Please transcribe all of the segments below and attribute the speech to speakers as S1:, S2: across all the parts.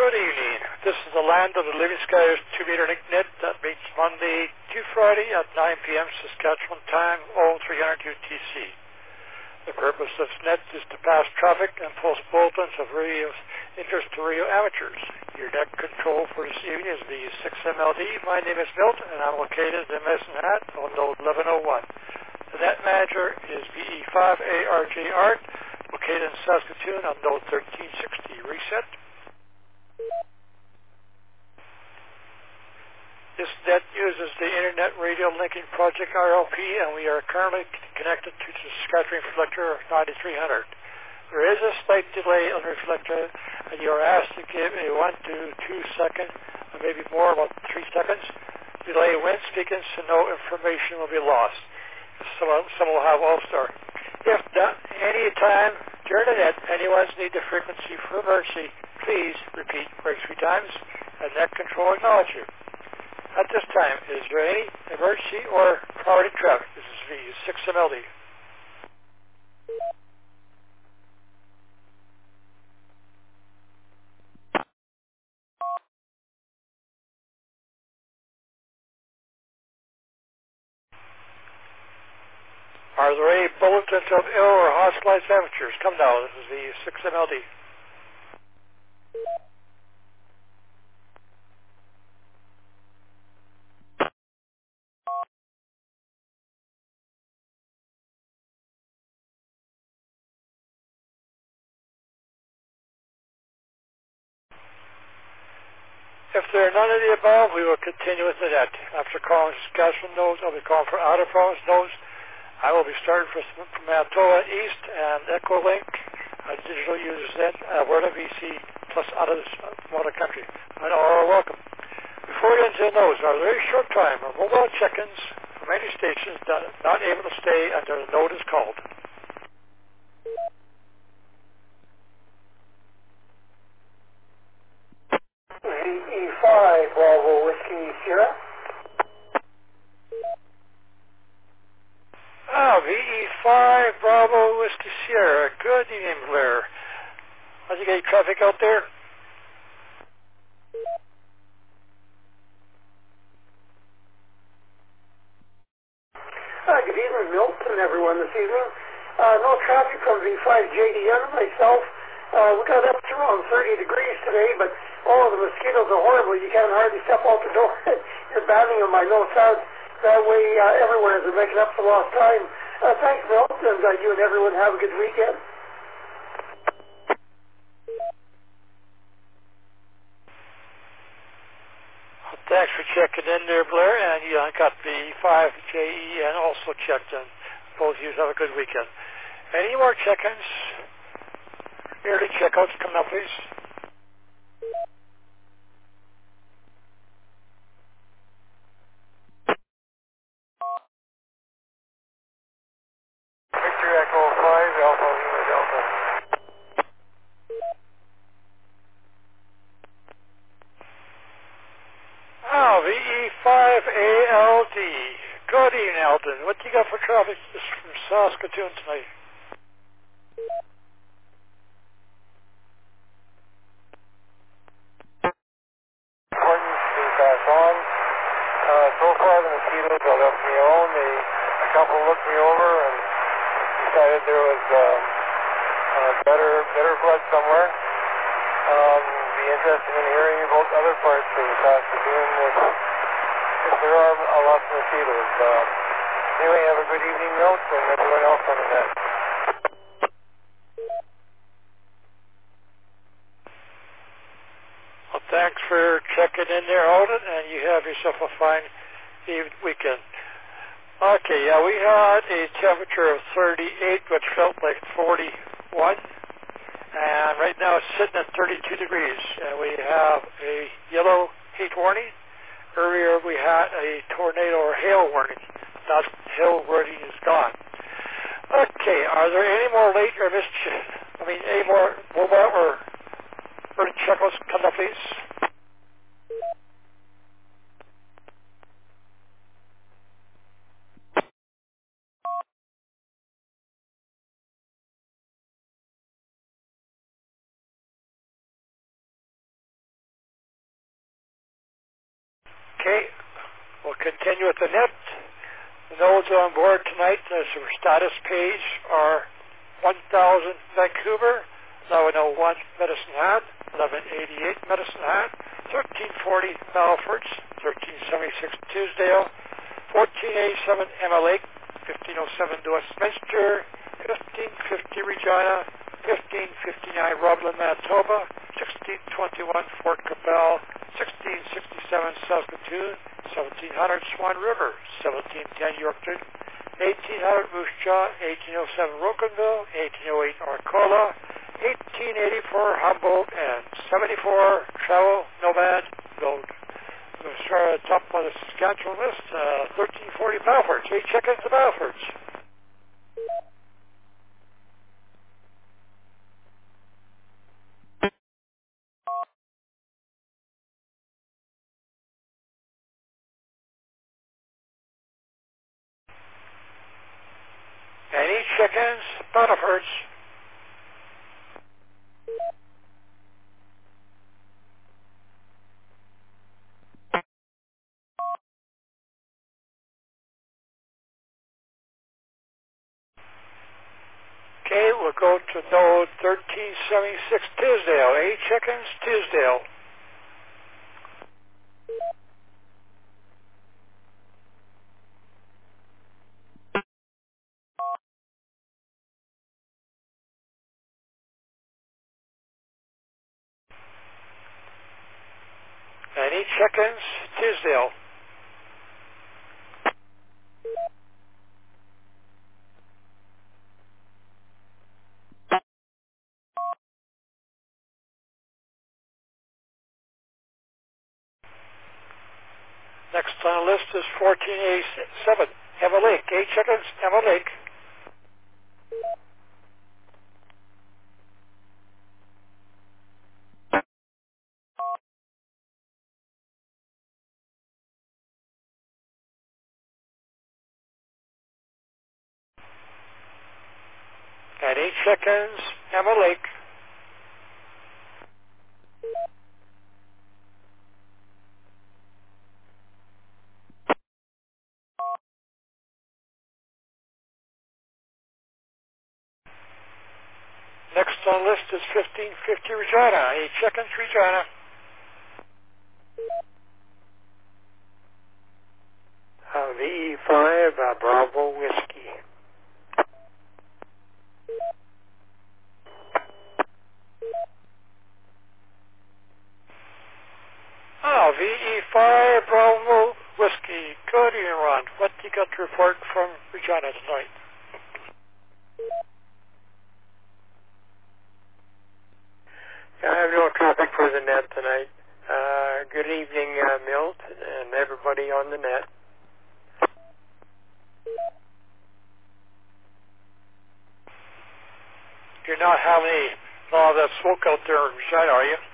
S1: Good evening. This is the Land of the Living Skies 2-meter link net that meets Monday to Friday at 9 p.m. Saskatchewan time, 0300 UTC. The purpose of this net is to pass traffic and post bulletins of radio interest to radio amateurs. Your net control for this evening is the 6MLD. My name is Milt, and I'm located in Medicine Hat on node 1101. The net manager is VE5ARJ Art, located in Saskatoon on node 1360. Reset. This net uses the Internet Radio Linking Project RLP, and we are currently connected to the Saskatchewan reflector of 9300. There is a slight delay on the reflector, and you are asked to give a 1 to 2 second, or maybe more, about 3 seconds, delay when speaking so no information will be lost. Some will have all-star. If at any time during the net anyone's need the frequency for emergency, please repeat break 3 times, and net control acknowledge you. At this time, is there any emergency or priority traffic? This is V6MLD. Are there any bulletins of ill or hospitalized amateurs? Come now, this is V6MLD. If there are none of the above, we will continue with the net. After calling Saskatchewan nodes, I'll be calling for outer province nodes. I will be starting from Manitoba East and Echolink, digital users then, Alberta, BC, plus out of country. And all are welcome. Before we enter the nodes, are there any short time or mobile check-ins from any stations that are not able to stay until the node is called?
S2: VE5 Bravo Whiskey Sierra.
S1: VE5 Bravo Whiskey Sierra. Good evening, Blair. How's you get traffic out there?
S2: Good evening, Milt, and everyone this evening. No traffic from V5JDN and myself. We got up to around 30 degrees today, but the mosquitoes are horrible. You can't hardly step out the door. You're batting on my nose out. That way, everyone is making up for lost time. Thanks, Milt, and you and everyone have a good weekend.
S1: Thanks for checking in there, Blair, and you got the 5JE and also checked in. Both of you have a good weekend. Any more check-ins? Early checkouts coming up, please.
S3: Victor Echo 5, Alpha Lima Delta.
S1: VE5ALD. Good evening, Alden. What do you got for traffic from Saskatoon tonight?
S3: Important to pass on. So far, the mosquitoes have left me alone. A couple looked me over and decided there was better blood somewhere. Be interested in hearing about other parts of Saskatoon if there are lots of mosquitoes. Anyway, have a good evening, Milt, and everyone else on the net.
S1: Well, thanks for checking in there, Alden, and you have yourself a fine weekend. Okay, yeah, we had a temperature of 38, which felt like 41. And right now it's sitting at 32 degrees, and we have a yellow heat warning. Earlier we had a tornado or hail warning. That hail warning is gone. Okay, are there any more late or any more mobile or early checkouts coming up, please? Okay, we'll continue with the net. The nodes on board tonight, as our status page, are 1000 Vancouver, 1101 Medicine Hat, 1188 Medicine Hat, 1340 Belfords, 1376 Tuesdale, 1487 Emma Lake, 1507 Westminster, 1550 Regina, 1559 Roblin, Manitoba, 1621 Fort Capel, 1667 Saskatoon, 1700 Swan River, 1710 Yorkton, 1800 Moose Jaw, 1807 Rocanville, 1808 Arcola, 1884 Humboldt, and 74 Travel Nomad Road. We'll start at the top of the Saskatchewan list, 1340 Balfords. 8 check-ins to Balfords. And each check-ins, Balfords. Okay, we'll go to node 1376 Tisdale. 8 check-ins, Tisdale. And each check-ins, Tisdale. Next on the list is 1487 Emma Lake. 8 check-ins, Emma Lake. And 8 check-ins, Emma Lake. Next on the list is 1550 Regina. 8 check-ins, Regina.
S3: VE5 Bravo Whiskey.
S1: VE5 Bravo Whiskey. Good evening, Ron. What do you got to report from Regina tonight?
S3: I have no traffic for the net tonight. Good evening, Milt, and everybody on the net.
S1: You're not having all that smoke out there in Regina, are you?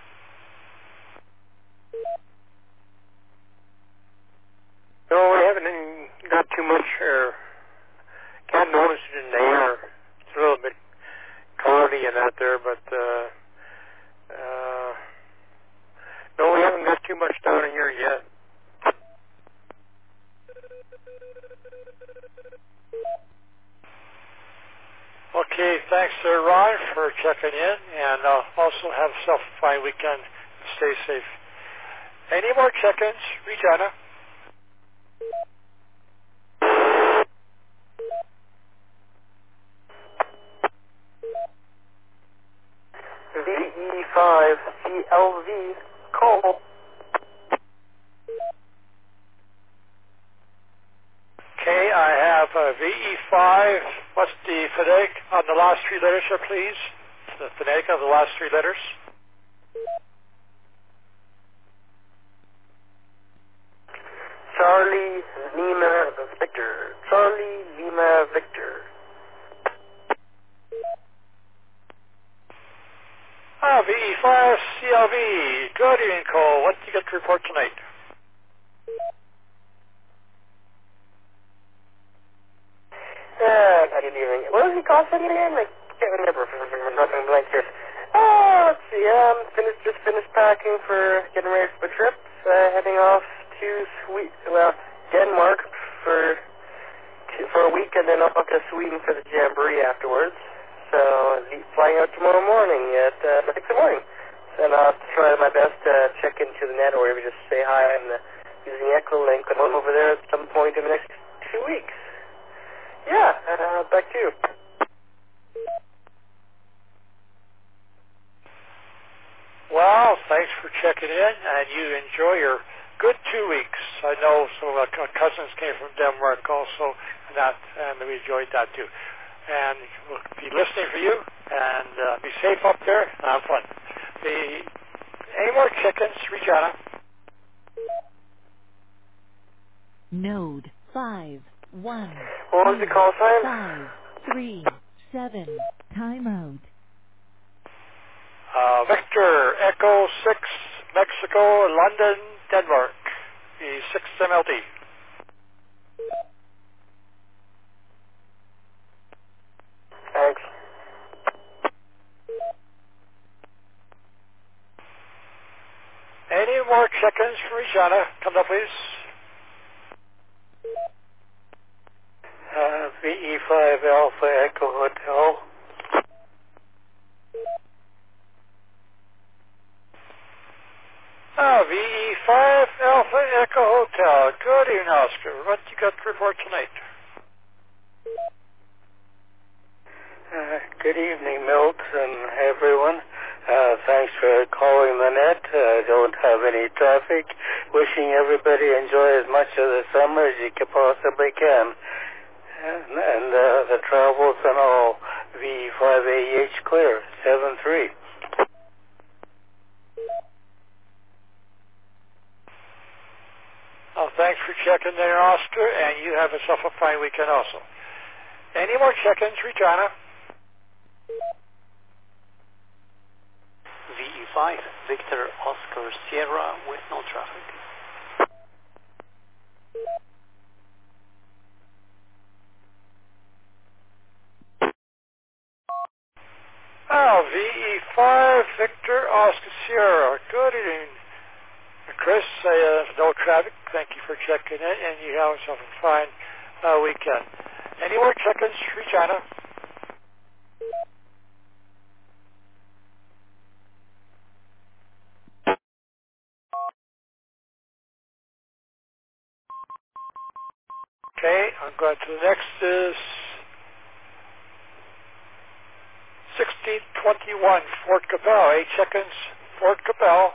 S3: No, I haven't got too much, can't notice it in the air. It's a little bit cloudy and out there, but, no, we haven't got too much down here yet.
S1: Okay, thanks, Ron, for checking in, and also have yourself a fine weekend. Stay safe. Any more check-ins, Regina?
S3: VE5 CLV call.
S1: Okay, I have VE5. What's the phonetic on the last 3 letters, sir, please? The phonetic of the last 3 letters.
S3: Charlie Lima Victor. Charlie Lima Victor.
S1: VE5 CLV. Good evening, Cole. What do you get to report tonight?
S3: Good evening. What was he called again? I can't remember. I'm dropping blank here. Let's see. Just finished packing for getting ready for the trip. Heading off Denmark for a week, and then off to Sweden for the Jamboree afterwards. So I'll be flying out tomorrow morning at 6 in the morning. And I'll try my best to check into the net or maybe just say hi. I'm using Echolink. I'm over there at some point in the next 2 weeks. Yeah, back to you.
S1: Well, thanks for checking in, and you enjoy your good 2 weeks. I know some of our cousins came from Denmark also, and we enjoyed that too. And we'll be listening for you, and be safe up there and have fun. Any more chickens, Regina?
S4: Node 5 1.
S3: What was the call sign?
S4: 5 3 7. Timeout.
S1: Victor, Echo 6, Mexico, London, Denmark. The 6th MLD.
S3: Thanks.
S1: Any more chickens from Regina? Come up, please.
S3: VE5 Alpha Echo Hotel.
S1: VE5 Alpha Echo Hotel. Good evening, Oscar. What you got to report tonight?
S3: Good evening, Milt and everyone. Thanks for calling the net. I don't have any traffic. Wishing everybody enjoy as much of the summer as you possibly can. And the travels and all. VE5AH clear, 7-3.
S1: Thanks for checking there, Oscar, and you have yourself a fine weekend also. Any more check-ins, Regina?
S5: VE5, Victor Oscar Sierra with no traffic.
S1: VE5, Victor Oscar Sierra. Good evening. Chris, no traffic. Thank you for checking in, and you have yourself a fine weekend. Any more check-ins, Regina? Okay, I'm going to the next is 1621 Fort Capel. 8 check-ins, Fort Capel.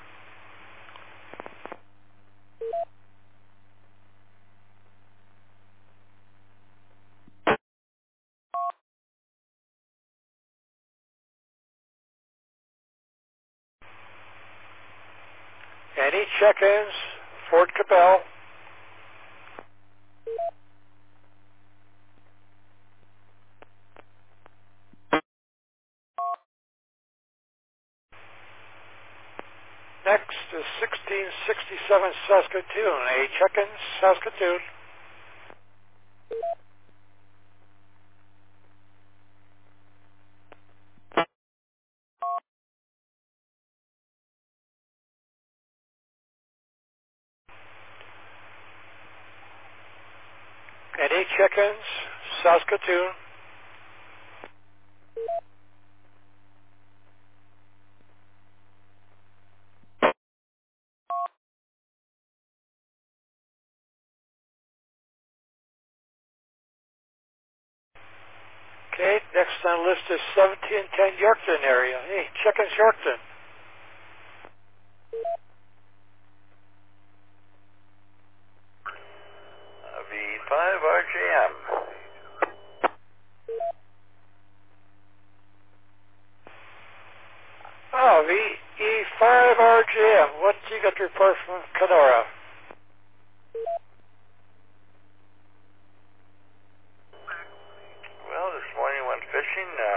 S1: Any check-ins, Fort Capel. Next is 1667 Saskatoon. 8 check-ins, Saskatoon. Any check-ins, Saskatoon. Okay, next on the list is 1710 Yorkton area. Hey, check-ins, Yorkton.
S3: V5 RJM. VE5 RJM. What do you got to report from Kenora? Well, this morning went fishing.